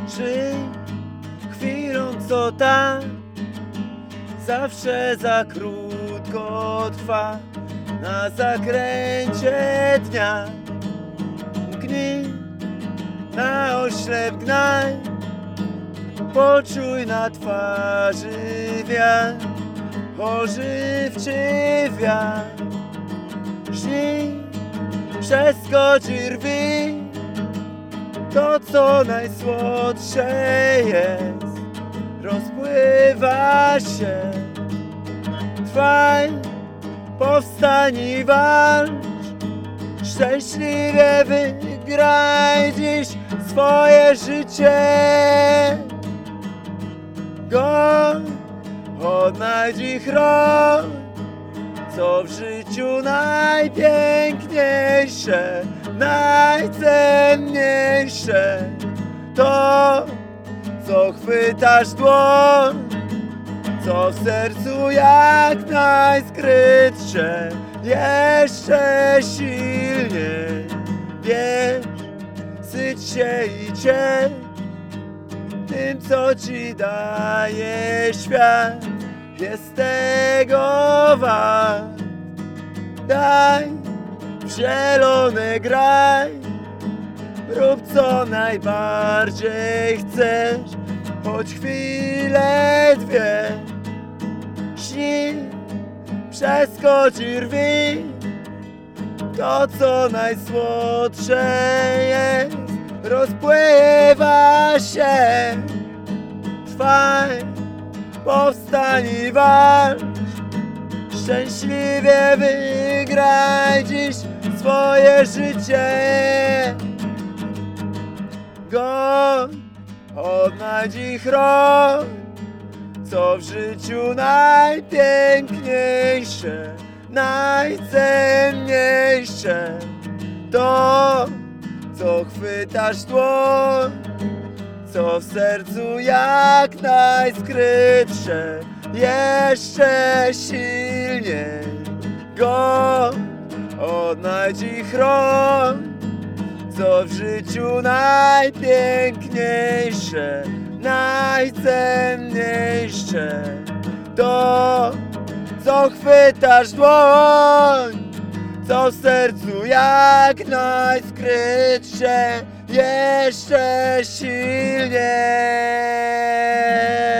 Żyj chwilą, co tak zawsze za krótko trwa. Na zakręcie dnia mknij, na oślep gnaj, poczuj na twarzy wiatr, ożywczy wiatr. Żnij, przeskocz i rwij to, co najsłodsze jest, rozpływa się. Trwaj, powstań i walcz, szczęśliwie wygraj dziś swoje życie. Goń, odnajdź i chroń, co w życiu najpiękniejsze, najcenniejsze. To, co chwytasz dłoń, co w sercu jak najskrytsze, jeszcze silniej. Wiesz, syć się i ciesz tym, co ci daje świat, jest tego wart. Daj, w zielone graj, rób co najbardziej chcesz, choć chwilę dwie. Śnij, przeskocz i rwij to, co najsłodsze jest, rozpływa się. Trwaj, powstań i walcz, szczęśliwie wygraj dziś swoje życie. Goń, odnajdź i chroń, co w życiu najpiękniejsze, najcenniejsze. To, co chwytasz dłoń, co w sercu jak najskrytsze, jeszcze silniej. Goń, odnajdź i chroń, co w życiu najpiękniejsze, najcenniejsze. To, co chwytasz dłoń, co w sercu jak najskrytsze, jeszcze silniej. Goń, odnajdź i chroń, co w życiu najpiękniejsze, najcenniejsze. To, co chwytasz dłoń, co w sercu jak najskrytsze, jeszcze silniej.